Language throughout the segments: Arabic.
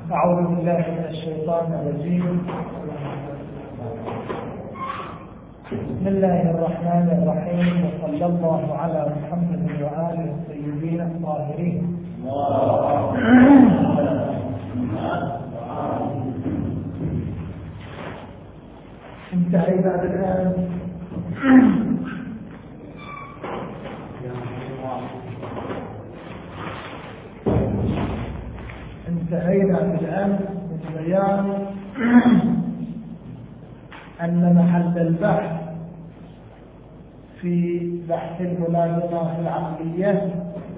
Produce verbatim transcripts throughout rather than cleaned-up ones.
أعوذ بالله من الشيطان الرجيم. بسم الله الرحمن الرحيم، وصلى الله على محمد وآله الطيبين الطاهرين. انتهينا الآن انتهينا الآن من بيان أن محل البحث في بحث الملازمات العقلية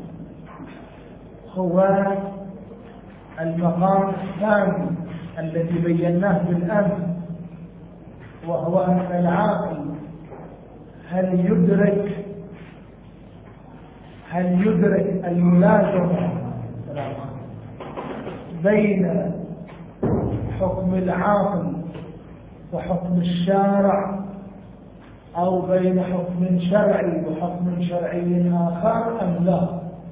هو المقام الثاني الذي بيناه بالأمس، وهو أن العاقل هل يدرك هل يدرك الملازمة بين حكم العاقل وحكم الشارع، أو بين حكم شرعي وحكم شرعي آخر أم لا.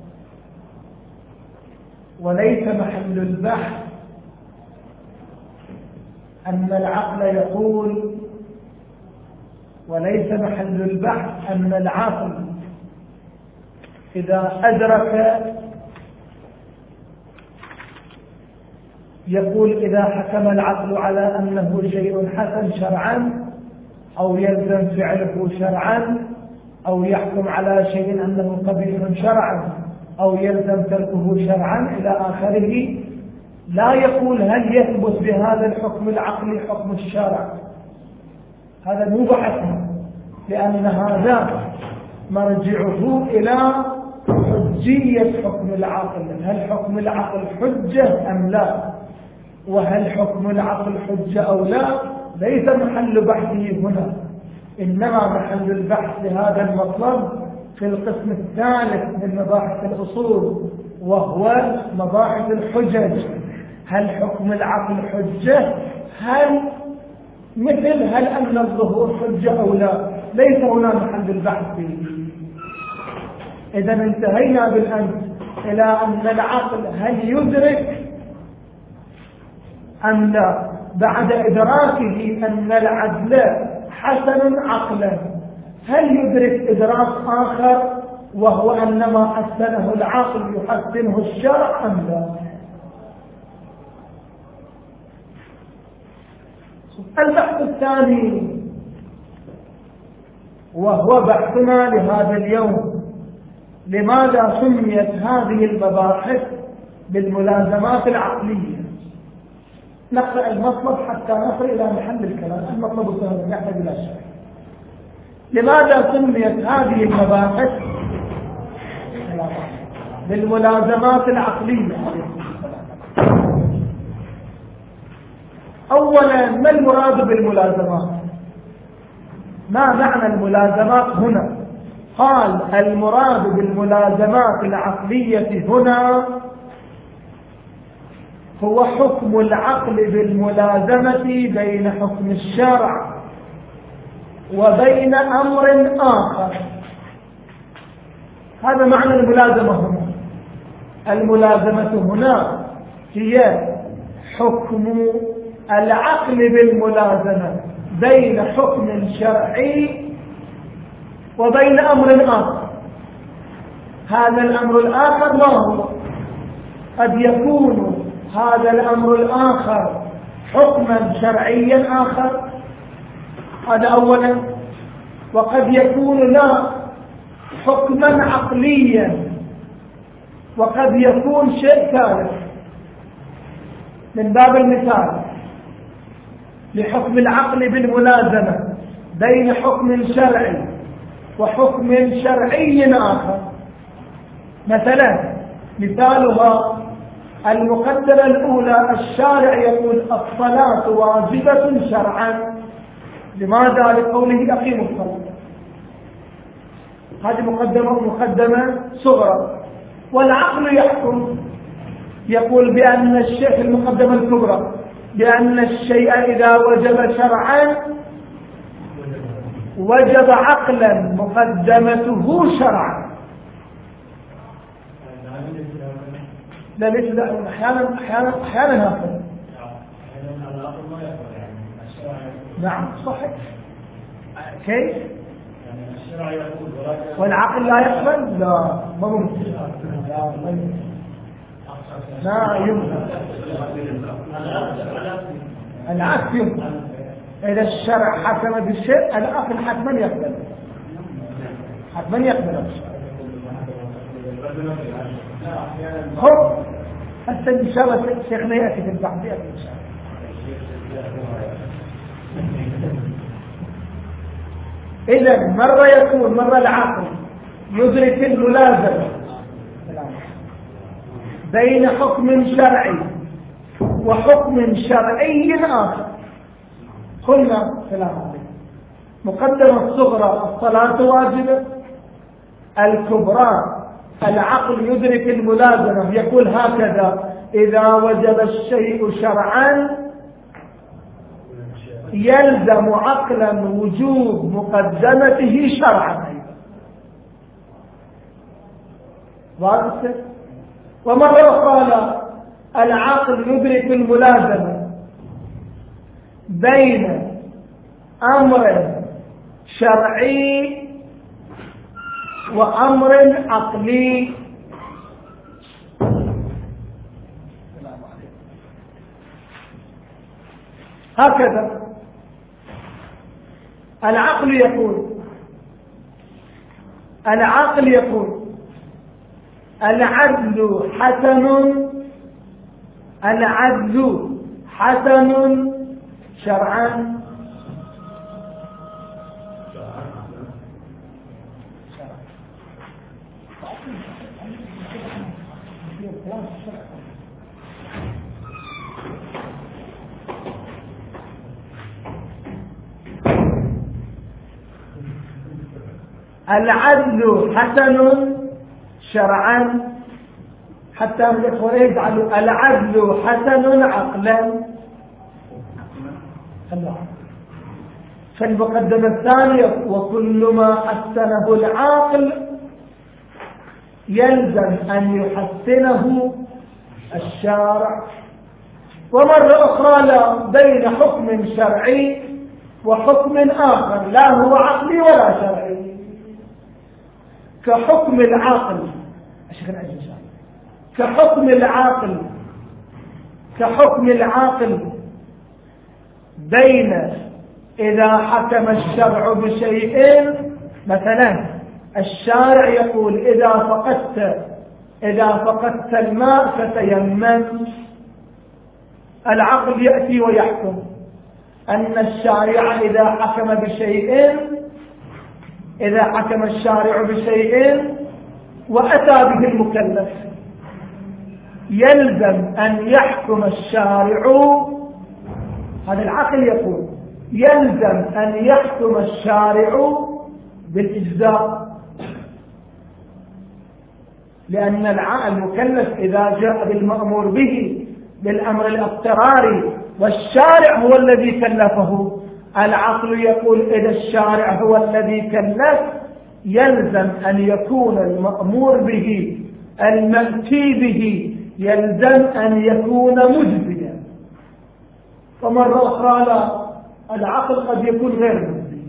وليس محل البحث أن العقل يقول، وليس محل البحث أن العقل إذا أدرك يقول إذا حكم العقل على أنه شيء حسن شرعا أو يلزم فعله شرعا، أو يحكم على شيء أنه قبيح شرعا أو يلزم تركه شرعا إلى آخره، لا يقول هل يثبت بهذا الحكم العقلي حكم الشرع. هذا مو بحثنا، لأن هذا مرجعه إلى حجية حكم العقل. هل حكم العقل حجة أم لا؟ وهل حكم العقل حجة أو لا ليس محل بحثه هنا، إنما محل البحث لهذا المطلب في القسم الثالث من مباحث الأصول، وهو مباحث الحجج. هل حكم العقل حجة؟ هل مثل هل أن الظهور حجة أو لا؟ ليس هنا محل البحث فيه. إذا انتهينا بالأمس إلى أن العقل هل يدرك أم لا، بعد إدراكه أن العدل حسن عقلا، هل يدرك إدراك آخر وهو أن ما حسنه العقل يحسنه الشرع أم لا؟ البحث الثاني وهو بحثنا لهذا اليوم، لماذا سميت هذه المباحث بالملازمات العقلية؟ نقرأ المطلب حتى نصل إلى محل الكلام. المطلب سهل يحتاج إلى شرح. لماذا سميت هذه المباحث بالملازمات العقلية؟ أولا، ما المراد بالملازمات؟ ما معنى الملازمات هنا؟ قال المراد بالملازمات العقلية هنا هو حكم العقل بالملازمة بين حكم الشرع وبين أمر آخر. هذا معنى الملازمة هنا. الملازمة هنا هي حكم العقل بالملازمة بين حكم شرعي وبين أمر آخر. هذا الأمر الآخر ما هو؟ قد يكون هذا الأمر الآخر حكما شرعيا آخر، هذا أولا، وقد يكون لا حكما عقليا، وقد يكون شيء ثالث. من باب المثال، لحكم العقل بالملازمة بين حكم شرعي وحكم شرعي آخر، مثلا مثالها المقدمة الأولى، الشارع يقول الصلاة واجبة شرعا. لماذا؟ لقوله أقيموا الصلاة. هذه مقدمة مقدمة صغرى. والعقل يحكم، يقول بأن الشيء في المقدمة الكبرى بأن الشيء إذا وجب شرعا وجب عقلا مقدمته شرعا. لا ليش لا أحيانا أحيانا أحيانا هكذا. نعم صحيح. كيف؟ والعقل لا يقبل؟ لا ما ممكن. لا يمكن. العكس يمكن. إذا الشرع حكم بالشيء العقل حتما يقبل، حتما يقبل. خب هسه إن شاء الله شيخنا يأتي في التحقيق إن شاء الله. إذا مرة يكون مرة العقل يدرك الملازمة بين حكم شرعي وحكم شرعي آخر. قلنا سلام مقدمة الصغرى الصلاة واجبة، الكبرى العقل يدرك الملازمة، يقول هكذا: إذا وجب الشيء شرعا يلزم عقلا وجوب مقدمته شرعا. واضح؟ ومرة أخرى العقل يدرك الملازمة بين أمر شرعي وأمر عقلي. هكذا العقل يقول العقل يقول العدل حسن، العدل حسن شرعا. العدل حسن شرعا، حتى الإخوة يجعلوا العدل حسن عقلا. فالمقدمة الثانية: وكل ما حسنه العاقل يلزم أن يحسنه الشارع. ومرة أخرى لا، بين حكم شرعي وحكم آخر لا هو عقلي ولا شرعي، كحكم العاقل كحكم العاقل كحكم العاقل بين إذا حكم الشرع بشيء، مثلا الشارع يقول إذا فقدت إذا فقدت الماء فتيمم، العقل يأتي ويحكم أن الشارع إذا حكم بشيء إذا حكم الشارع بشيء وأتى به المكلف يلزم أن يحكم الشارع، هذا العقل يقول يلزم أن يحكم الشارع بالإجزاء، لأن المكلف إذا جاء بالمأمور به بالأمر الاضطراري والشارع هو الذي كلفه، العقل يقول إذا الشارع هو الذي كلف يلزم أن يكون المأمور به المأتي به يلزم أن يكون مجزيا. ومرة أخرى لا، العقل قد يكون غير مجزي.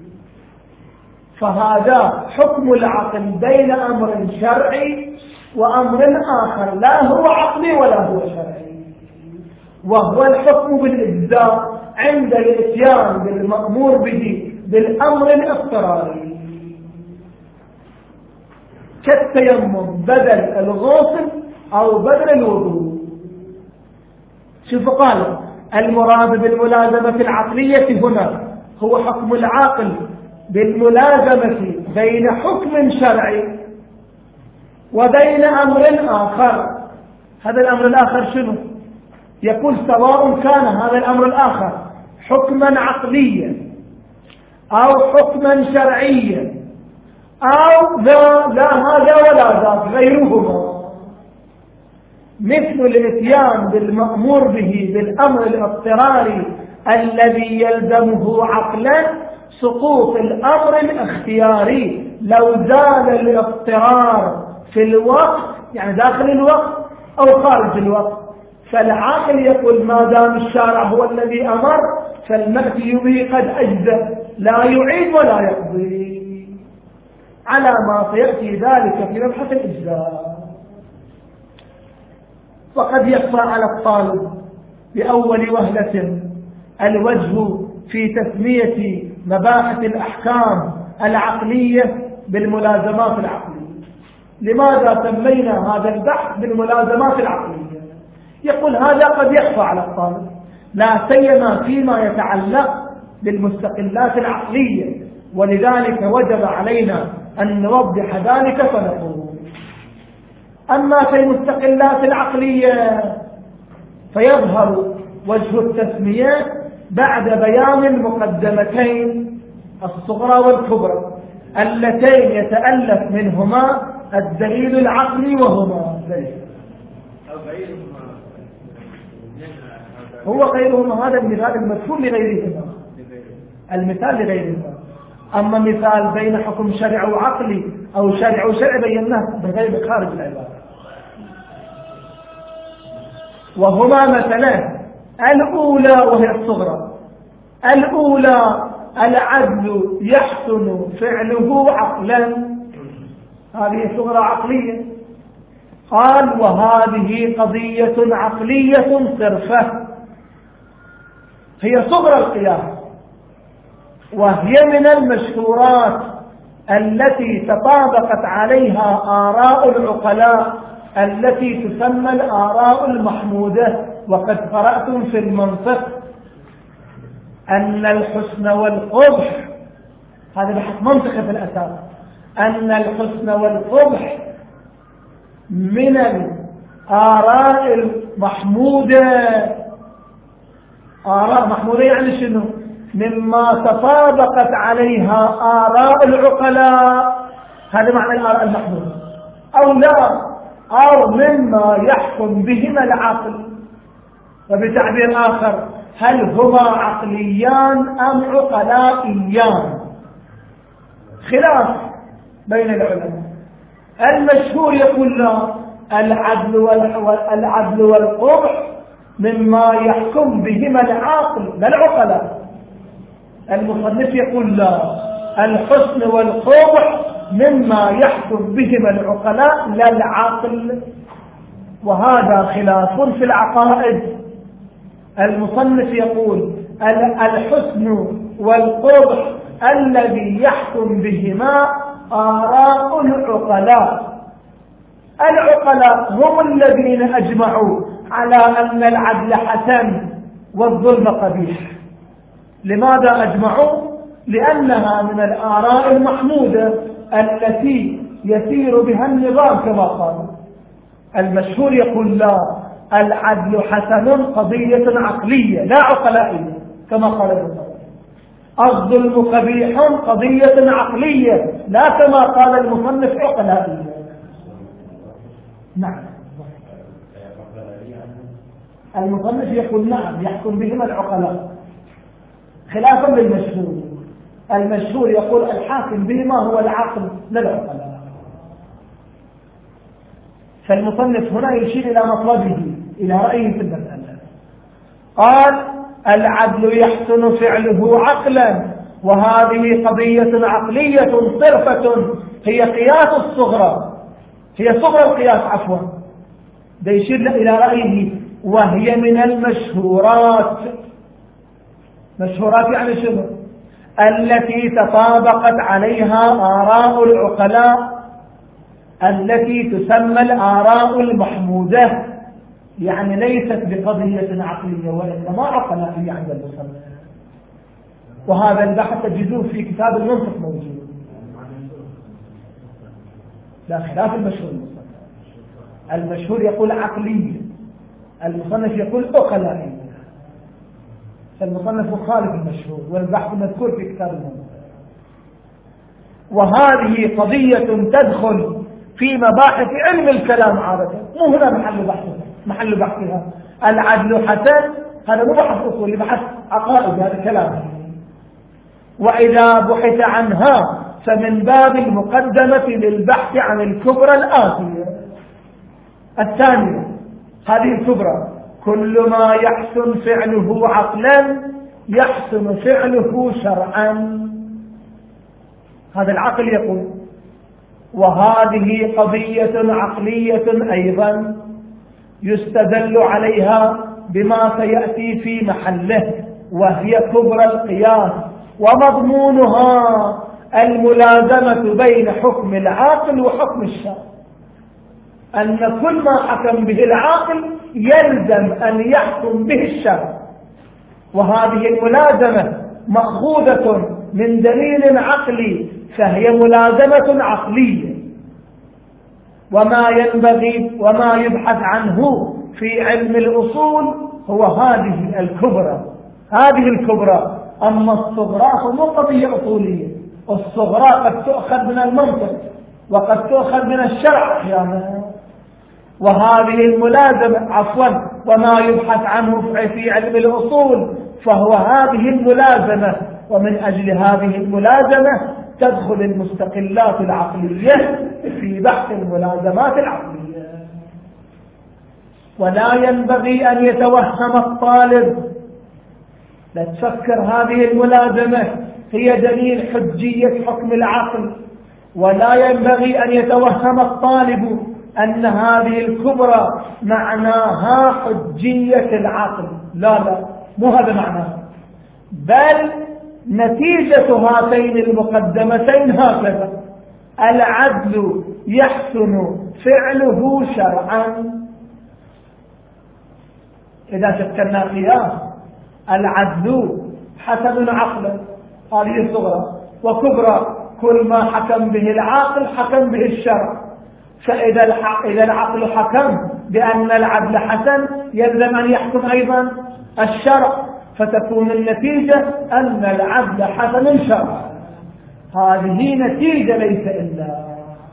فهذا حكم العقل بين أمر شرعي وأمر آخر لا هو عقلي ولا هو شرعي، وهو الحكم بالإجزاء عند الاتيان بالمأمور به بالأمر الاضطراري، كالتيمم بدل الغسل أو بدل الوضوء. شوف قال المراد بالملازمة العقلية هنا هو حكم العاقل بالملازمة بين حكم شرعي وبين أمر آخر. هذا الأمر الآخر شنو؟ يقول سواء كان هذا الأمر الآخر حكما عقليا أو حكما شرعيا أو لا, لا هذا ولا ذاك غيرهما، مثل الاتيان بالمأمور به بالأمر الاضطراري الذي يلزمه عقلا سقوط الأمر الاختياري. لو زال الاضطرار في الوقت يعني داخل الوقت أو خارج الوقت. فالعاقل يقول ما دام الشارع هو الذي أمر فالمأتي به قد أجزى، لا يعيد ولا يقضي، على ما سيأتي ذلك في مبحث الإجزاء. وقد يخفى على الطالب بأول وهلة الوجه في تسمية مباحث الأحكام العقلية بالملازمات العقلية. لماذا سمينا هذا البحث بالملازمات العقلية؟ يقول هذا قد يخفى على الطالب، لا سيما فيما يتعلق بالمستقلات العقلية، ولذلك وجب علينا أن نوضح ذلك فنقول: أما في المستقلات العقلية فيظهر وجه التسمية بعد بيان المقدمتين الصغرى والكبرى اللتين يتألف منهما الدليل العقلي وهما هو غيرهما. هذا المثال المذكور لغيرهما، المثال لغيرهما. أما مثال بين حكم شرع وعقلي أو شرع وشرع بيناه بغير خارج العبارة. وهما مثلا الأولى وهي الصغرى، الأولى العدل يحسن فعله عقلا، هذه صغرى عقلية. قال وهذه قضية عقلية صرفة، هي صغرى القياس، وهي من المشهورات التي تطابقت عليها آراء العقلاء التي تسمى الآراء المحمودة. وقد قرأتم في المنطق أن الحسن والقبح، هذا بحث منطقي في الأساس، أن الحسن والقبح من الآراء المحمودة. آراء محمودة يعني شنو؟ مما تطابقت عليها آراء العقلاء، هذا معنى الآراء المحمودة. أو لا، أو مما يحكم بهما العقل. وبتعبير آخر، هل هما عقليان أم عقلائيان؟ خلاف بين العلماء. المشهور يقول لا، العدل والعدل والقبح مما يحكم بهما العاقل لا العقلاء. المصنف يقول لا، الحسن والقبح مما يحكم بهما العقلاء لا العاقل. وهذا خلاف في العقائد. المصنف يقول الحسن والقبح الذي يحكم بهما آراء العقلاء. العقلاء هم الذين أجمعوا على أن العدل حسن والظلم قبيح. لماذا أجمعوا؟ لأنها من الآراء المحمودة التي يسير بها النظام كما قال. المشهور يقول لا، العدل حسن قضية عقلية لا عقلائية كما قال المصنف. الظلم قبيح قضية عقلية لا كما قال المصنف عقلائية. نعم، المصنف يقول نعم يحكم بهما العقلاء خلافا للمشهور. المشهور يقول الحاكم بهما هو العقل لا العقلاء. فالمصنف هنا يشير إلى مطلبه، إلى رأيه في المسألة. قال العدل يحسن فعله عقلا، وهذه قضية عقلية صرفة، هي قياس الصغرى، هي صغرى القياس عفوا. ده يشير إلى رأيه، وهي من المشهورات. مشهورات يعني شنو؟ التي تطابقت عليها آراء العقلاء التي تسمى الآراء المحمودة، يعني ليست بقضية عقلية وإنما عقلائية عند المصنف. وهذا البحث تجدوه في كتاب المنطق موجود، لا خلاف المشهور. المشهور يقول عقلية، المصنف يقول عقلائية. فالمصنف مخالف المشهور، والبحث مذكور في كتاب المنطق. وهذه قضية تدخل في مباحث علم الكلام عادة، مو هنا محل بحثها محل بحثها. العدل حسن هذا مو بحث أصولي، بحث عقائد، هذا كلام. وإذا بحث عنها فمن باب المقدمة للبحث عن الكبرى الآتية. الثانية هذه الكبرى. كل ما يحسن فعله عقلا يحسن فعله شرعا، هذا العقل يقول. وهذه قضية عقلية أيضا يستدل عليها بما سيأتي في محله، وهي كبرى القياس، ومضمونها الملازمة بين حكم العاقل وحكم الشرع، أن كل ما حكم به العاقل يلزم أن يحكم به الشرع، وهذه الملازمة مأخوذة من دليل عقلي، فهي ملازمة عقلية. وما ينبغي وما يبحث عنه في علم الأصول هو هذه الكبرى، هذه الكبرى. أما الصغرى فمو قضية أصولية، الصغرى قد تؤخذ من المنطق وقد تؤخذ من الشرع أحيانا. وهذه الملازمة عفوا وما يبحث عنه في علم الأصول فهو هذه الملازمة، ومن أجل هذه الملازمة تدخل المستقلات العقلية في بحث الملازمات العقلية. ولا ينبغي أن يتوهم الطالب، لا تفكر هذه الملازمة هي دليل حجية حكم العقل، ولا ينبغي أن يتوهم الطالب أن هذه الكبرى معناها حجية العقل، لا لا مو هذا معناه، بل نتيجة هاتين المقدمتين هكذا: العدل يحسن فعله شرعا. إذا شكلنا قياس العدل حسن عقلا، هذه صغرى، وكبرى كل ما حكم به العاقل حكم به الشرع. فإذا إذا العقل حكم بأن العدل حسن يلزم أن يحكم أيضا الشرع، فتكون النتيجة أن العدل حسن شرعا. هذه نتيجة ليس إلا،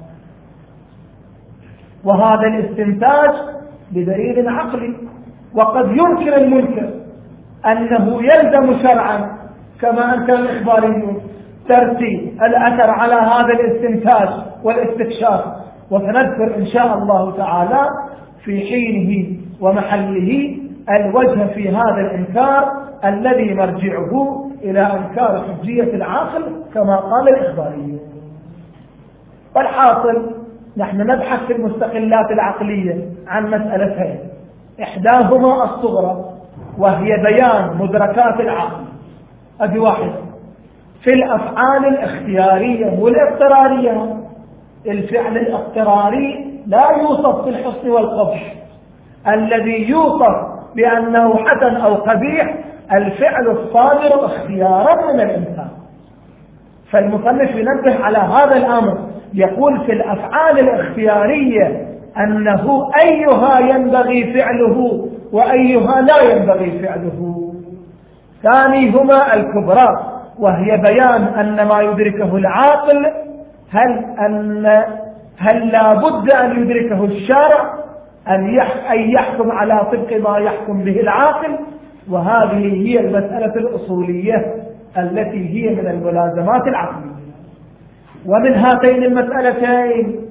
وهذا الاستنتاج بدليل عقلي. وقد ينكر المنكر أنه يلزم شرعا كما أنكر الإخباريون ترتيب الأثر على هذا الاستنتاج والاستكشاف، وسنذكر إن شاء الله تعالى في حينه ومحله الوجه في هذا الإنكار الذي مرجعه إلى إنكار حجية العاقل كما قال الإخباريون. والحاصل نحن نبحث في المستقلات العقلية عن مسألتين: إحداهما الصغرى وهي بيان مدركات العقل، هذه واحدة، في الأفعال الاختيارية والاضطرارية. الفعل الاضطراري لا يوصف بالحسن والقبح، الذي يوصف بأنه حسن أو قبيح الفعل الصادر اختيارا من الإنسان. فالمصنف ينبه على هذا الأمر، يقول في الأفعال الاختيارية أنه أيها ينبغي فعله وأيها لا ينبغي فعله. ثانيهما الكبرى وهي بيان أن ما يدركه العاقل هل أن هل لا بد أن يدركه الشارع أن يحكم على طبق ما يحكم به العاقل. وهذه هي المسألة الأصولية التي هي من الملازمات العقلية. ومن هاتين المسألتين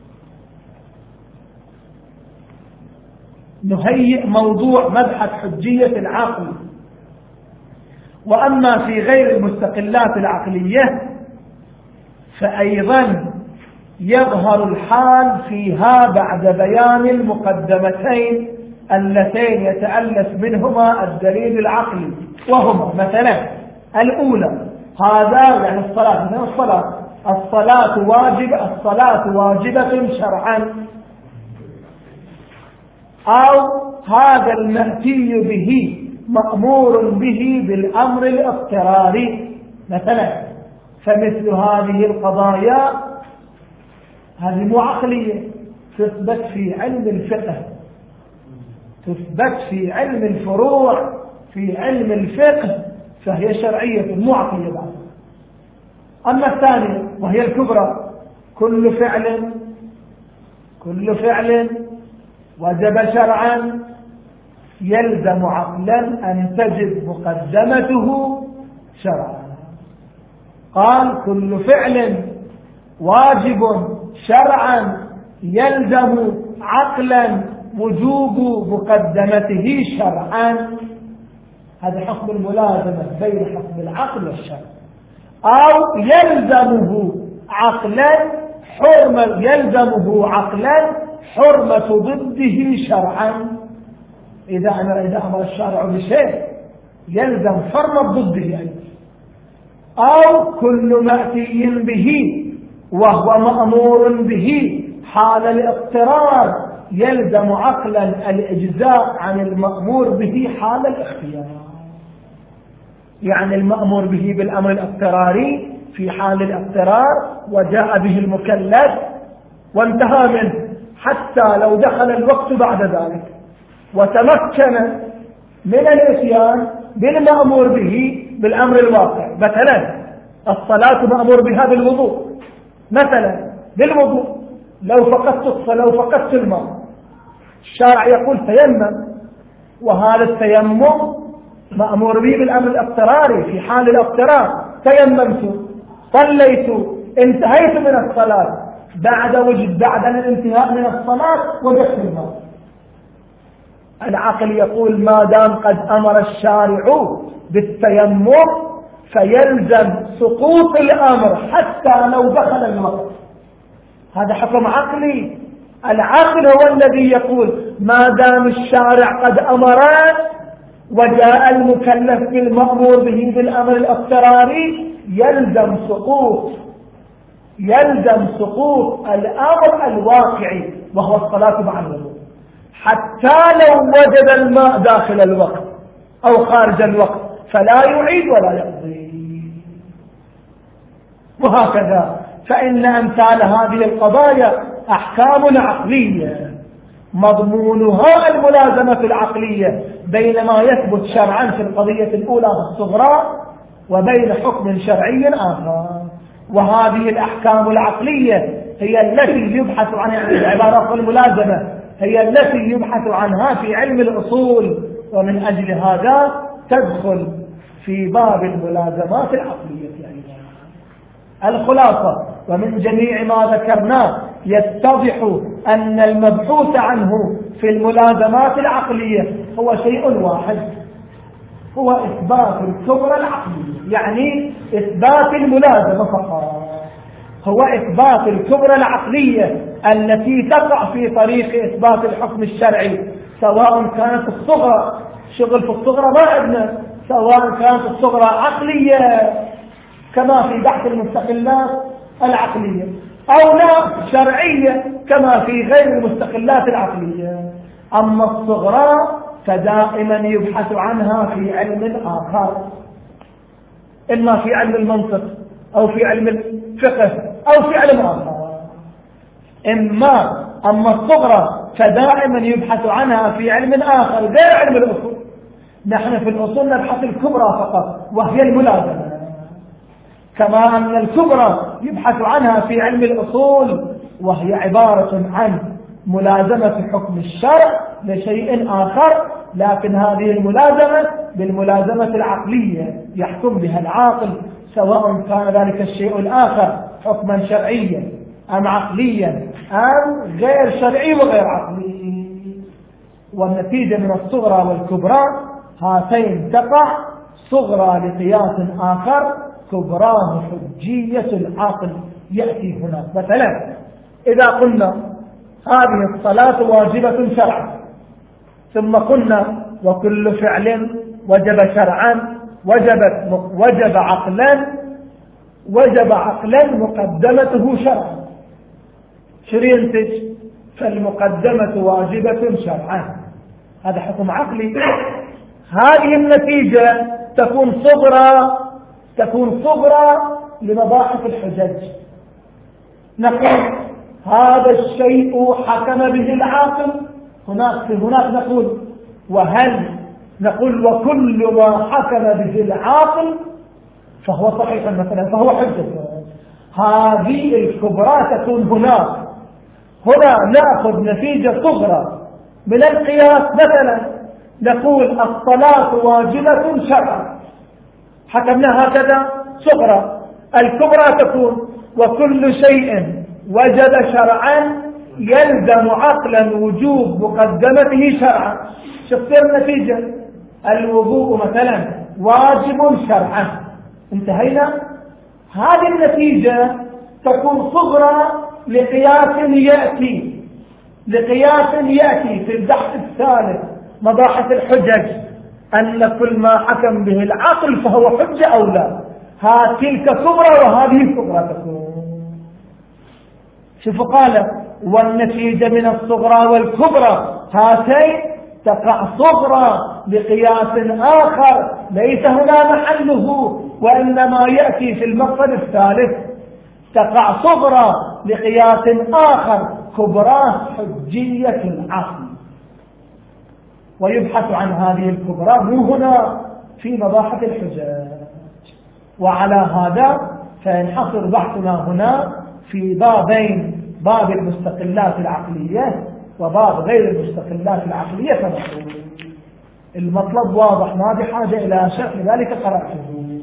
نهيئ موضوع مبحث حجية العقل. وأما في غير المستقلات العقلية فأيضا يظهر الحال فيها بعد بيان المقدمتين اللتين يتألف منهما الدليل العقلي، وهما مثلا الأولى هذا يعني الصلاة، مثلا الصلاة الصلاة واجبة الصلاة واجبة شرعا، أو هذا المأتي به مأمور به بالأمر الاضطراري مثلا. فمثل هذه القضايا هذه مو عقلية، تثبت في علم الفقه، تثبت في علم الفروع، في علم الفقه، فهي شرعية مو عقلية بعد. أما الثانية وهي الكبرى: كل فعل كل فعل وجب شرعا يلزم عقلا أن تجد مقدمته شرعا. قال كل فعل واجب شرعا يلزم عقلا وجوب مقدمته شرعا. هذا حكم الملازمة بين حكم العقل والشرع. أو يلزمه عقلا حرمة يلزمه عقلا حرمة ضده شرعا. إذا أمر إذا أمر الشارع بشيء يلزم حرمة ضده يعني. أو كل مأتي به وهو مأمور به حال الاضطرار يلزم عقلا الإجزاء عن المأمور به حال الاختيار. يعني المأمور به بالأمر الاضطراري في حال الاضطرار وجاء به المكلف وانتهى منه، حتى لو دخل الوقت بعد ذلك وتمكن من الاتيان بالمأمور به بالأمر الواقع. مثلا الصلاة مأمور بها بالوضوء، مثلا بالوضوء لو فقدت الصلاة لو فقدت الماء الشارع يقول تيمم، وهذا التيمم مأمور به بالأمر الاضطراري في حال الاضطرار. تيممت صليت انتهيت من الصلاة بعد وجد بعد الانتهاء من الصلاة وجدت الماء. العقل يقول ما دام قد أمر الشارع بالتيمم فيلزم سقوط الأمر حتى لو دخل الوقت. هذا حكم عقلي. العقل هو الذي يقول ما دام الشارع قد أمر وجاء المكلف بالمأمور به بالأمر الاضطراري يلزم سقوط يلزم سقوط الأمر الواقعي وهو الصلاة مع الوضوء، حتى لو وجد الماء داخل الوقت أو خارج الوقت فلا يعيد ولا يقضي. وهكذا فإن أمثال هذه القضايا أحكام عقلية مضمونها الملازمة العقلية بين ما يثبت شرعا في القضية الأولى الصغرى وبين حكم شرعي آخر. وهذه الأحكام العقلية هي التي يبحث عنها العبارات الملازمة، هي التي يبحث عنها في علم الأصول، ومن أجل هذا تدخل في باب الملازمات العقلية. الخلاصة ومن جميع ما ذكرناه يتضح أن المبحوث عنه في الملازمات العقلية هو شيء واحد، هو إثبات الكبرى العقلية، يعني إثبات الملازمة فقط. هو إثبات الكبرى العقلية التي تقع في طريق إثبات الحكم الشرعي، سواء كانت الصغرى شغل في الصغرى ما عندنا، سواء كانت الصغرى عقلية كما في بحث المستقلات العقلية أو لا شرعية كما في غير المستقلات العقلية. أما الصغرى فدائما يبحث عنها في علم آخر، إما في علم المنطق أو في علم الفقه أو في علم آخر. إما أما الصغرى فدائما يبحث عنها في علم آخر غير علم الأصول. نحن في الأصول نبحث الكبرى فقط وهي الملازمة، كما أن الكبرى يبحث عنها في علم الأصول وهي عبارة عن ملازمة حكم الشرع لشيء آخر، لكن هذه الملازمة بالملازمة العقلية يحكم بها العاقل، سواء كان ذلك الشيء الآخر حكما شرعيا أم عقليا أم غير شرعي وغير عقلي. والنتيجة من الصغرى والكبرى هاتين تقع صغرى لقياس آخر كبراه حجية العاقل يأتي هنا. مثلا إذا قلنا هذه الصلاة واجبة شرعا، ثم قلنا وكل فعل وجب شرعا وجبت وجب عقلا وجب عقلا مقدمته شرعا، شو ينتج؟ فالمقدمة واجبة شرعا، هذا حكم عقلي. هذه النتيجة تكون صغرى تكون صغرى لمباحث الحجج. نقول هذا الشيء حكم به العاقل، هناك هناك نقول وهل نقول وكل ما حكم به العاقل فهو صحيح مثلا فهو حجة. هذه الكبرى تكون هناك. هنا نأخذ نتيجة صغرى من القياس، مثلا نقول الصلاة واجبة شرعا، حكمنا هكذا صغرى. الكبرى تكون وكل شيء وجب شرعا يلزم عقلا وجوب مقدمته شرعا. شفت النتيجة؟ الوضوء مثلا واجب شرعا، انتهينا. هذه النتيجة تكون صغرى لقياس يأتي لقياس يأتي في البحث الثالث مباحث الحجج، أن كل ما حكم به العقل فهو حجة أو لا. ها تلك صغرى وهذه صغرى تكون. شوفوا قال والنتيجة من الصغرى والكبرى، هاتين تقع صغرى بقياس آخر ليس هنا محله وإنما يأتي في المقصد الثالث. تقع صغرى بقياس آخر كبرى حجية العقل، ويبحث عن هذه الكبرى مو هنا في مباحث الحجج. وعلى هذا فينحصر بحثنا هنا في بابين، باب المستقلات العقلية وباب غير المستقلات العقلية. فنقول المطلب واضح ما بحاجة إلى شرح، لذلك قرأته.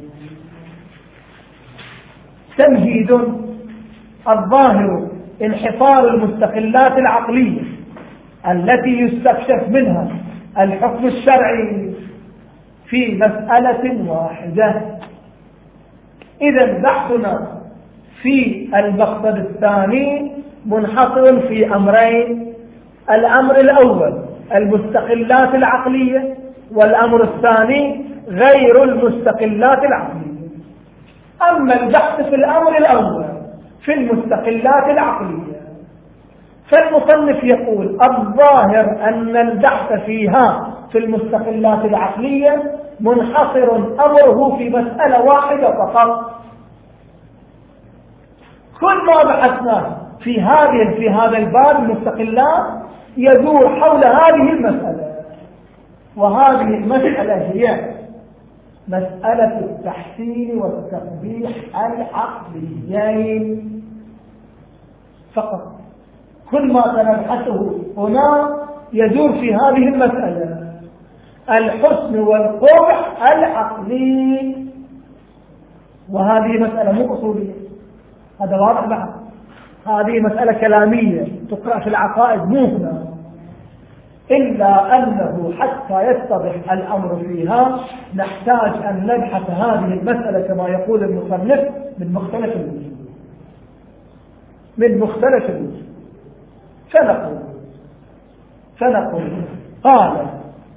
تمهيد: الظاهر انحصار المستقلات العقلية التي يستكشف منها الحكم الشرعي في مسألة واحدة. إذا بحثنا في المقصد الثاني منحصر في أمرين: الأمر الأول المستقلات العقلية، والأمر الثاني غير المستقلات العقلية. أما البحث في الأمر الأول في المستقلات العقلية فالمصنف يقول الظاهر أن البحث فيها في المستقلات العقلية منحصر أمره في مسألة واحدة فقط. كل ما بحثناه في هذه في هذا الباب المستقلات يدور حول هذه المسألة، وهذه المسألة هي مسألة التحسين والتقبيح العقليين فقط. كل ما سنبحثه هنا يدور في هذه المسألة: الحسن والقبح العقلي. وهذه مسألة مو أصولية، هذا واضح بعد. هذه مسألة كلامية تقرأ في العقائد مو هنا، إلا أنه حتى يتضح الأمر فيها نحتاج أن نبحث هذه المسألة كما يقول المصنف من مختلف الوجوه من مختلف الوجوه فنقول فنقول قال: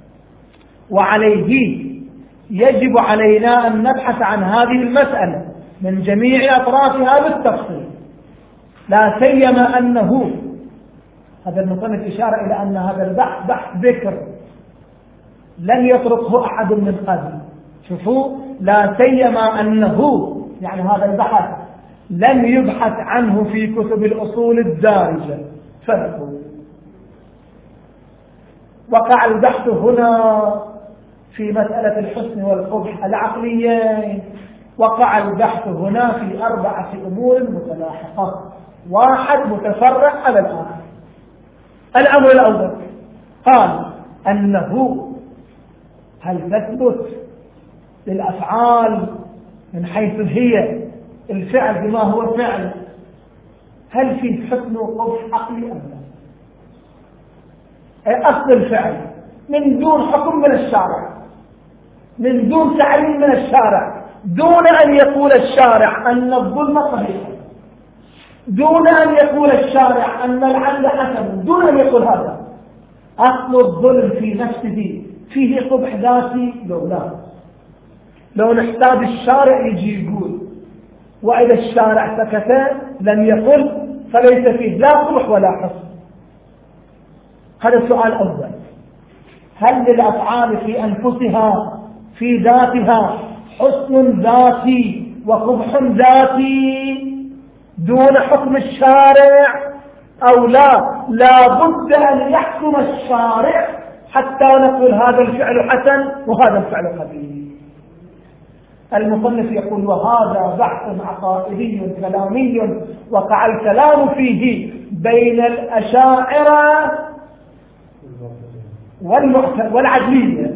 وعليه يجب علينا أن نبحث عن هذه المسألة من جميع أطرافها بالتفصيل، لا سيما أنه هذا المصنف إشارة إلى أن هذا البحث بحث ذكر لن يطرقه أحد من قبل. شوفوا، لا سيما أنه يعني هذا البحث لم يبحث عنه في كتب الأصول الدارجة. فنقول وقع البحث هنا في مسألة الحسن والقبح العقليين، وقع البحث هنا في أربعة أمور متلاحقة، واحد متفرع على الآخر. الأمر الأول قال أنه هل تثبت للأفعال من حيث هي الفعل بما هو فعل، هل في حسن وقبح عقلي أم لا؟ أي أصل الفعل من دون حكم من الشارع، من دون تعليم من الشارع، دون أن يقول الشارع أن الظلم قبيح، دون أن يقول الشارع أن العدل حسن، دون أن يقول هذا. أصل الظلم في نفسه فيه قبح ذاتي لو لا، لو نحتاج الشارع يجي يقول، وإذا الشارع سكت لم يقل فليس فيه لا قبح ولا حسن. هذا السؤال الأول: هل للأفعال في أنفسها في ذاتها حسن ذاتي وقبح ذاتي دون حكم الشارع أو لا؟ لا بد أن يحكم الشارع حتى نقول هذا الفعل حسن وهذا الفعل قبيح. المصنف يقول: وهذا بحث عقائدي كلامي وقع الكلام فيه بين الأشاعرة والعدلية.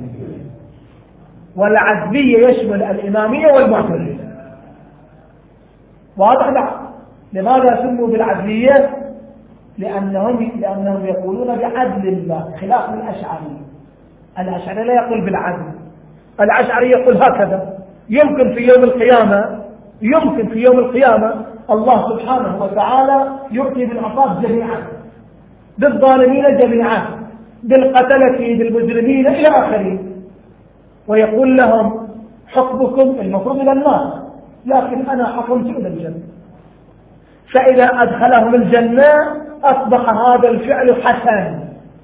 والعدلية يشمل الإمامية والمعتزلة. واضح؟ لماذا سموا بالعدلية؟ لأنهم, لأنهم يقولون بعدل الله خلاف الأشعري. الأشعري لا يقول بالعدل، الأشعري يقول هكذا: يمكن في يوم القيامة يمكن في يوم القيامة الله سبحانه وتعالى يؤتي بالعصاة جميعا، بالظالمين جميعا، بالقتلة بالمجرمين إلى آخره، ويقول لهم حكمكم المفروض إلى النار، لكن أنا حكمت إلى الجنة. فإذا أدخلهم الجنة أصبح هذا الفعل حسن.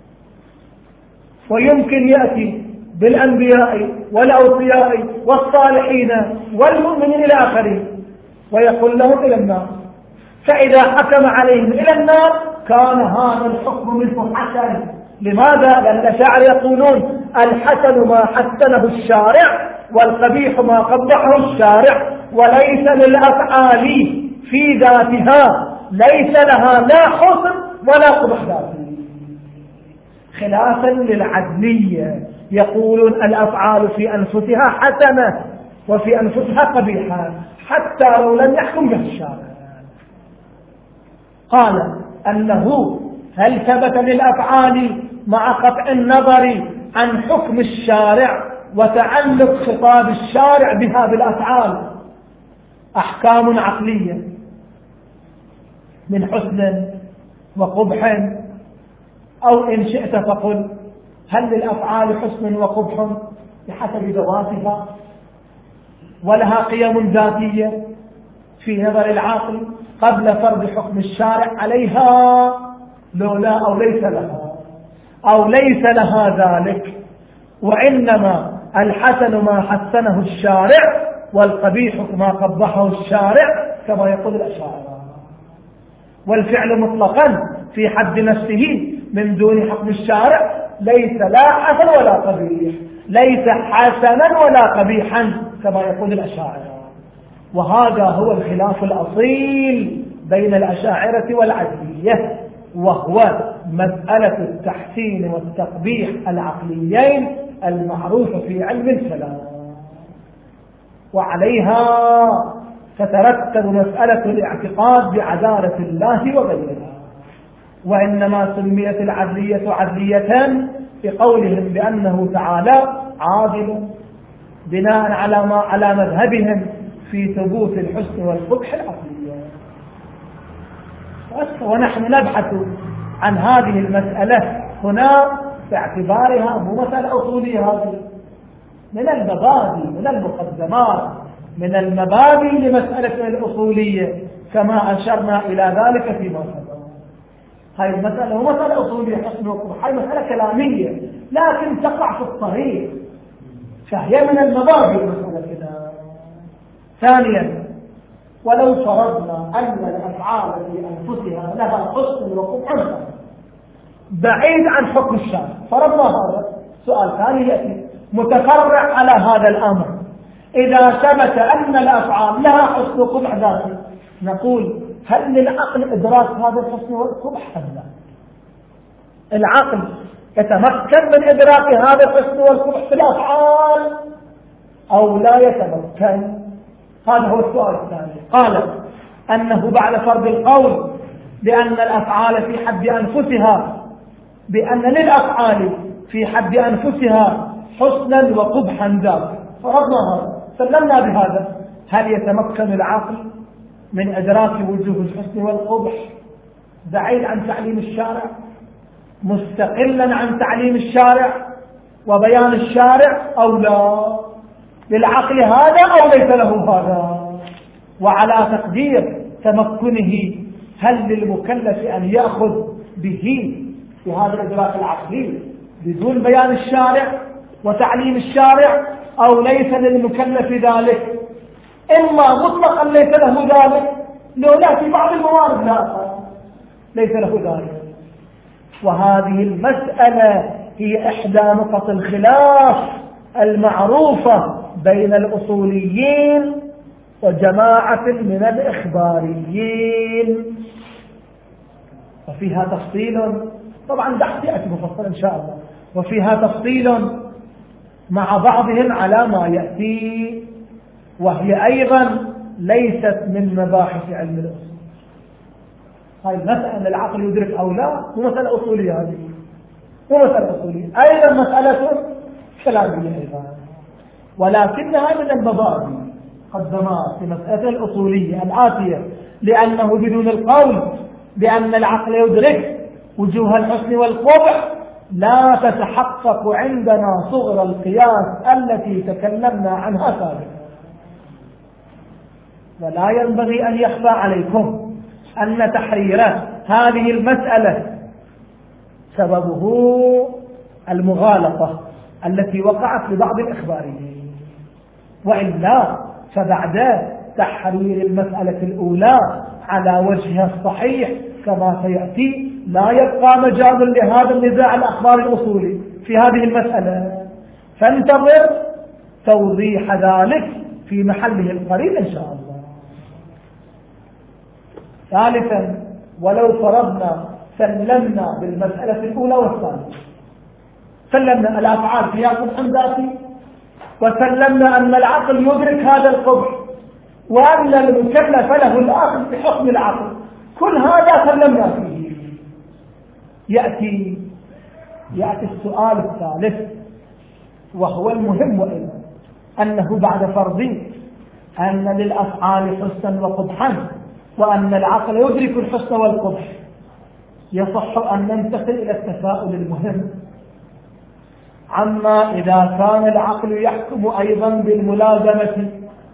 ويمكن يأتي بالأنبياء والأوصياء والصالحين والمؤمنين إلى آخره ويقول لهم إلى النار، فإذا حكم عليهم إلى النار كان هذا الحكم منه حسن. لماذا؟ لأن الأشاعرة يقولون الحسن ما حسنه الشارع والقبيح ما قبحه الشارع، وليس للأفعال في ذاتها ليس لها لا حسن ولا قبح ذاتي، خلافا للعدلية يقولون الأفعال في أنفسها حسنة وفي أنفسها قبيحة حتى لو لم يحكم بها الشارع. قال أنه هل ثبت للأفعال مع قطع النظر عن حكم الشارع وتعلق خطاب الشارع بها بالأفعال أحكام عقلية من حسن وقبح، أو إن شئت فقل هل للأفعال حسن وقبح بحسب ذواتها ولها قيم ذاتية في نظر العاقل قبل فرض حكم الشارع عليها، لولا أو ليس لها أو ليس لها ذلك، وإنما الحسن ما حسنه الشارع والقبيح ما قبحه الشارع كما يقول الأشاعرة. والفعل مطلقا في حد نفسه من دون حكم الشارع ليس لا حسن ولا قبيح، ليس حسنا ولا قبيحا كما يقول الأشاعرة. وهذا هو الخلاف الأصيل بين الأشاعرة والعدلية، وهو مسألة التحسين والتقبيح العقليين المعروفة في علم الكلام، وعليها تترتب مسألة الاعتقاد بعدالة الله وغيرها. وإنما سميت العدلية عدلية بقولهم بأنه تعالى عادل بناء على ما على مذهبهم في ثبوت الحسن والقبح العقلية. ونحن نبحث عن هذه المسألة هنا باعتبارها مو مسألة أصولية، هذه من المبادئ من المقدمات من المبادئ لمسألة الأصولية كما أشرنا إلى ذلك فيما سبق. هاي المسألة هو مسألة أصولية حسن وقبح، هاي مسألة كلامية لكن تقع في الطريق، فهي من المبادئ مسألة كده. ثانيا، ولو فرضنا أن الأفعال في أنفسها لها حسن وقبح بعيد عن حكم الشرع، فرضنا هذا، سؤال ثاني يأتي متفرع على هذا الأمر: إذا ثبت أن الأفعال لها حسن وقبح ذاتي، نقول هل للعقل إدراك هذا الحسن والقبح أم لا؟ العقل يتمكن من إدراك هذا الحسن والقبح في الأفعال أو لا يتمكن؟ هذا هو السؤال الثاني. قال أنه بعد فرض القول بأن الأفعال في حد أنفسها بأن للأفعال في حد أنفسها حسنا وقبحا ذاتا، فرضنا هذا سلمنا بهذا، هل يتمكن العقل من إدراك وجوه الحسن والقبح بعيد عن تعليم الشارع مستقلا عن تعليم الشارع وبيان الشارع أو لا؟ للعقل هذا أو ليس له هذا؟ وعلى تقدير تمكنه هل للمكلف أن يأخذ به بهذا الإدراك العقلي بدون بيان الشارع وتعليم الشارع أو ليس للمكلف ذلك؟ إما مطلقا ليس له ذلك، لولا في بعض الموارد لا ليس له ذلك. وهذه المسألة هي إحدى نقط الخلاف المعروفة بين الأصوليين وجماعة من الإخباريين، وفيها تفصيل طبعا بحث يأتي مفصل إن شاء الله، وفيها تفصيل مع بعضهم على ما يأتي، وهي أيضا ليست من مباحث علم الأصول. هاي مسألة أن العقل يدرك أو لا مو مسألة أصولية، هذه مو مسألة أصولية، أيضا مسألة كلامية أيضا، ولكنها من المبادئ قدمات في مسألة الأصولية الآتية، لأنه بدون القول بأن العقل يدرك وجوه الحسن والقبح لا تتحقق عندنا صغر القياس التي تكلمنا عنها سابقا. ولا ينبغي أن يخفى عليكم أن تحرير هذه المسألة سببه المغالطة التي وقعت لبعض الإخباريين، وإلا فبعد تحرير المسألة الأولى على وجهها الصحيح كما سيأتي لا يبقى مجال لهذا النزاع الأخبار الأصولي في هذه المسألة، فانتظر توضيح ذلك في محله القريب إن شاء الله. ثالثا، ولو فرضنا سلمنا بالمسألة الأولى والثانية، سلمنا الأفعال فيها قبح ذاتي، وسلمنا أن العقل يدرك هذا القبح، وأن المكلف له الأخذ بحكم العقل، كل هذا سلمنا فيه. يأتي يأتي السؤال الثالث وهو المهم أيضا، أنه بعد فرض أن للأفعال حسنا وقبحا وأن العقل يدرك الحسن والقبح، يصح أن ننتقل إلى التساؤل المهم عما إذا كان العقل يحكم أيضا بالملازمة،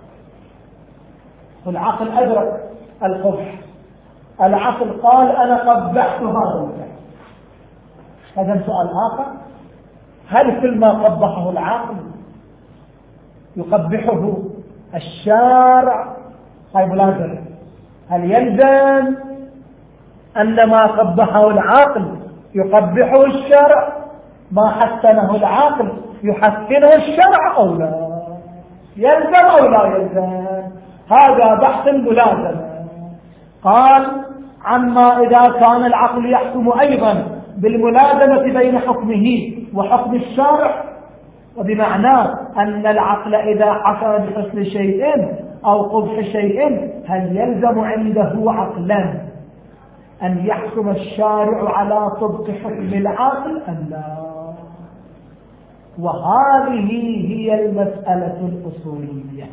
والعقل أدرك القبح، العقل قال أنا قبحت هذا الفعل، هذا سؤال آخر. هل كل ما قبحه العقل يقبحه الشارع؟ هاي ملازمة. هل يلزم أن ما قبحه العقل يقبحه الشرع، ما حسنه العقل يحسنه الشرع أو لا؟ يلزم أو لا يلزم؟ هذا بحث الملازمة. قال عما إذا كان العقل يحكم أيضا بالملازمة بين حكمه وحكم الشارع، وبمعنى أن العقل إذا حكم بحسن شيء أو قبح شيء هل يلزم عنده عقلا أن يحكم الشارع على طبق حكم العقل أم لا؟ وهذه هي المسألة الأصولية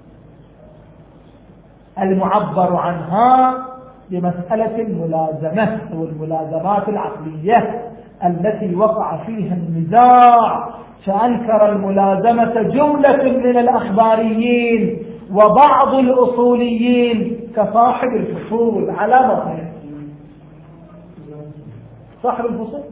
المعبر عنها بمسألة الملازمة أو الملازمات العقلية التي وقع فيها النزاع، فأنكر الملازمة جملة من الأخباريين وبعض الأصوليين كصاحب الفصول على ما صاحب الفصول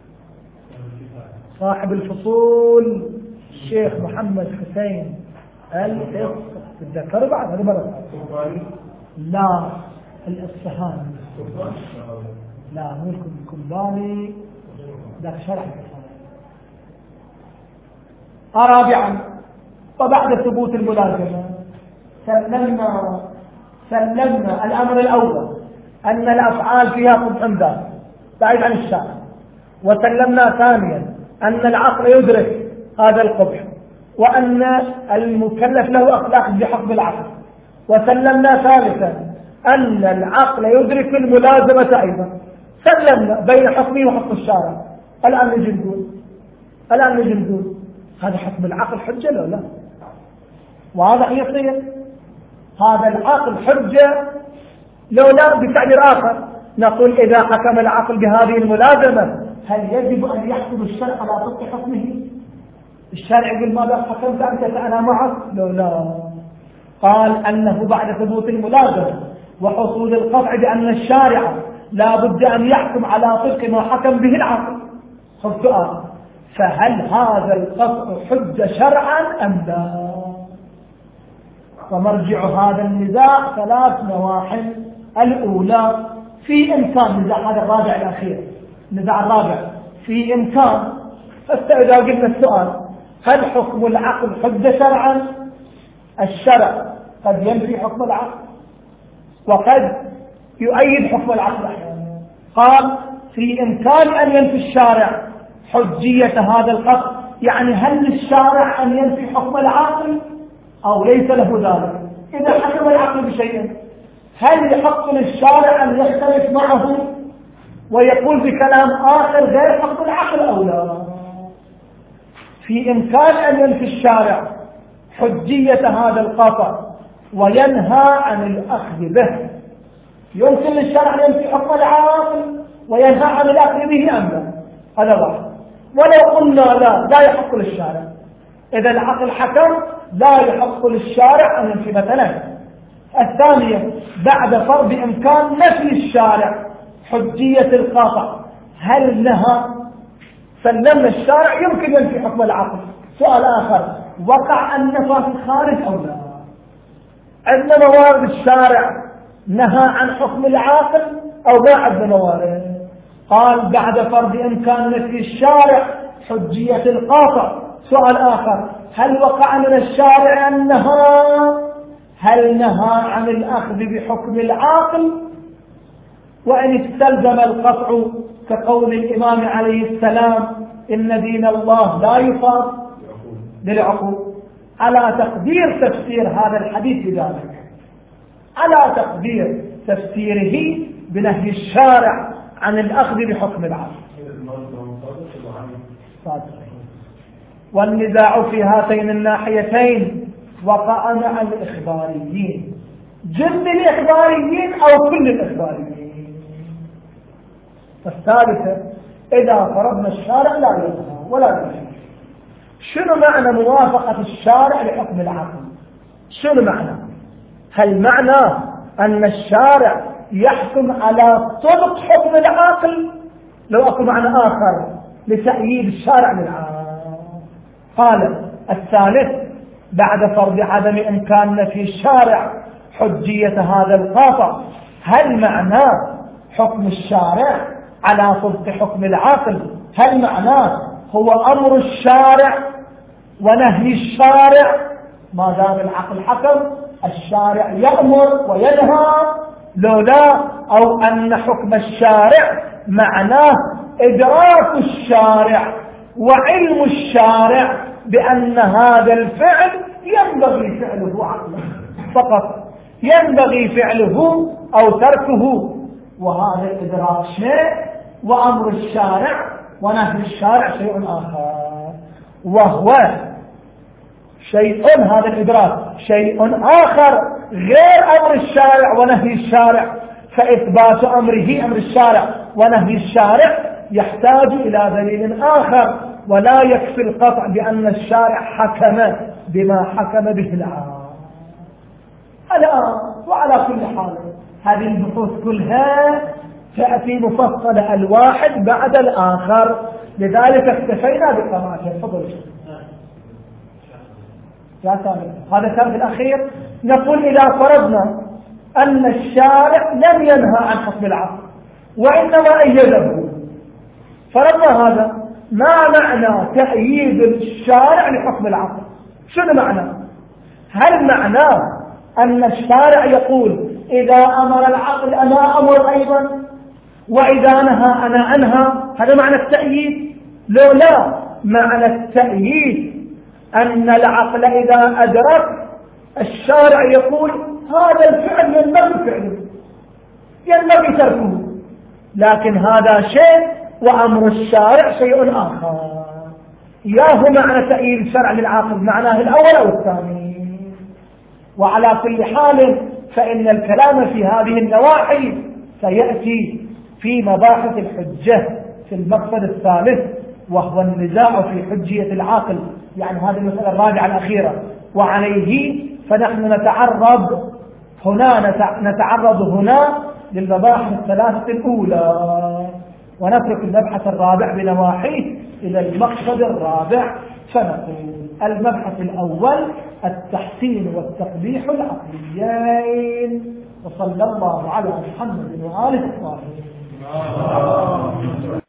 صاحب الفصول الشيخ محمد حسين الإص تتذكر بعد هذه مرة؟ لا الإصفهاني، لا مو الكلباني، ذاك شرح رابعا. وبعد ثبوت الملازمة سلمنا سلمنا الأمر الأول أن الأفعال فيها قبح ذات بعيد عن الشارع، وسلمنا ثانيا أن العقل يدرك هذا القبح وأن المكلف له أخلاق بحكم العقل، وسلمنا ثالثا أن العقل يدرك الملازمة أيضا. سلمنا بين حكمه وحكم الشارع. الآن نجي نقول الآن نجي نقول هذا حكم العقل حجة لو لا؟ واضح يصير هذا العقل حجة لو لا؟ بتعبير آخر نقول إذا حكم العقل بهذه الملازمة هل يجب أن يحكم الشرع على طبق حكمه؟ الشرع يقول ماذا حكمت أنت فأنا معك؟ لو لا. قال أنه بعد ثبوت الملازمة وحصول القطع بأن الشارع لا بد أن يحكم على طبق ما حكم به العقل. خذ سؤال، فهل هذا القطع حجة شرعا أم لا؟ ومرجع هذا النزاع ثلاث نواحي. الأولى في إمكان نزاع هذا الرابع الأخير، النزاع الرابع في إمكان، فإذا قلنا السؤال هل حكم العقل حجة شرعا؟ الشرع قد ينفي حكم العقل وقد يؤيد حكم العقل أحيانا. قال في إمكان أن ينفي الشارع حجية هذا القطع، يعني هل للشارع أن ينفي حكم العقل أو ليس له ذلك؟ إذا حكم العقل بشيء هل يحق للشارع أن يختلف معه ويقول بكلام آخر غير حق العقل أو لا؟ في إمكان أن ينفي الشارع حجية هذا القطع وينهى عن الأخذ به. يمكن للشارع أن ينفي حكم العاقل وينهى عن الأخذ به أم لا؟ هذا واحد. ولو قلنا لا لا يحق للشارع، إذا العقل حكم لا يحق للشارع أن ينفي مثلا. الثانية بعد فرض إمكان نفي الشارع حجية القاطع، هل نهى سلمنا الشارع يمكن ينفي حكم العقل؟ سؤال آخر، وقع النفى في الخارج أو لا؟ عندنا موارد الشارع نهى عن حكم العاقل أو ما عندنا موارد؟ قال بعد فرض إمكان نفي الشارع حجية القاطع. سؤال آخر، هل وقع من الشارع النهى هل نهى عن الأخذ بحكم العاقل؟ وإن استلزم القطع كقول الإمام عليه السلام إن دين الله لا يفاض بالعقول، على تقدير تفسير هذا الحديث بذلك، على تقدير تفسيره بنهي الشارع عن الأخذ بحكم العقل. والنزاع في هاتين الناحيتين وقع مع الإخباريين، جل الإخباريين أو كل الإخباريين. الثالثة، إذا فرضنا الشارع لا ينهى ولا ينهى، شنو معنى موافقة الشارع لحكم العقل؟ شنو معنى؟ هل معنى أن الشارع يحكم على طبق حكم العقل؟ لو أكو معنى آخر لتأييد الشارع للعقل. قال الثالث، بعد فرض عدم إمكان نفي الشارع حجية هذا القاطع، هل معناه حكم الشارع على طبق حكم العقل؟ هل معناه هو أمر الشارع ونهي الشارع؟ ما دام العقل حكم الشارع يأمر وينهى، لولا أو أن حكم الشارع معناه إدراك الشارع وعلم الشارع بأن هذا الفعل ينبغي فعله عقلا فقط، ينبغي فعله أو تركه، وهذا الإدراك شيء وأمر الشارع ونهي الشارع شيء آخر، وهو شيء هذا الإدراك شيء آخر غير أمر الشارع ونهي الشارع. فإثبات أمره أمر الشارع ونهي الشارع يحتاج إلى دليل آخر، ولا يكفي القطع بأن الشارع حكم بما حكم به العام الآن. وعلى كل حال هذه البحوث كلها تأتي مفصلة الواحد بعد الآخر، لذلك اكتفينا بقراءة الفضل. هذا الثالث الأخير، نقول إذا فرضنا أن الشارع لم ينهى عن حكم العقل وإنما أيده، فرضنا هذا، ما معنى تأييد الشارع لحكم العقل؟ شنو معنى؟ هل معناه أن الشارع يقول إذا أمر العقل أنا أمر أيضا وإذا نهى أنا أنهى؟ هذا معنى التأييد؟ لو لا، معنى التأييد أن العقل إذا أدرك الشارع يقول هذا الفعل ينبغي فعله ينبغي تركه، لكن هذا شيء وأمر الشارع شيء آخر. ياهو معنى تأييد الشرع للعاقل معناه الأول أو الثاني. وعلى كل حال فإن الكلام في هذه النواحي سيأتي في مباحث الحجة في المقصد الثالث، وهو النزاع في حجية العاقل، يعني هذه المسألة الرابعة الأخيرة. وعليه فنحن نتعرض هنا نتعرض هنا للمباحث الثلاثة الأولى، ونترك المبحث الرابع بنواحيه إلى المقصد الرابع. فنقول المبحث الأول التحسين والتقبيح العقليين، وصلى الله على محمد وآله الطاهرين.